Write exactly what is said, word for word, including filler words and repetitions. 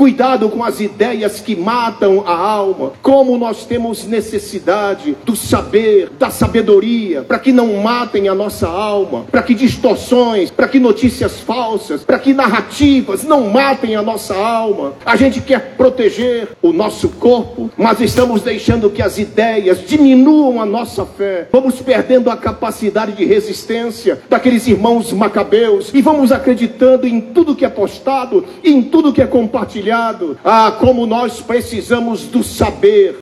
Cuidado com as ideias que matam a alma. Como nós temos necessidade do saber, da sabedoria, para que não matem a nossa alma, para que distorções, para que notícias falsas, para que narrativas não matem a nossa alma. A gente quer proteger o nosso corpo, mas estamos deixando que as ideias diminuam a nossa fé. Vamos perdendo a capacidade de resistência daqueles irmãos macabeus e vamos acreditando em tudo que é postado, em tudo que é compartilhado. Ah, como nós precisamos do saber.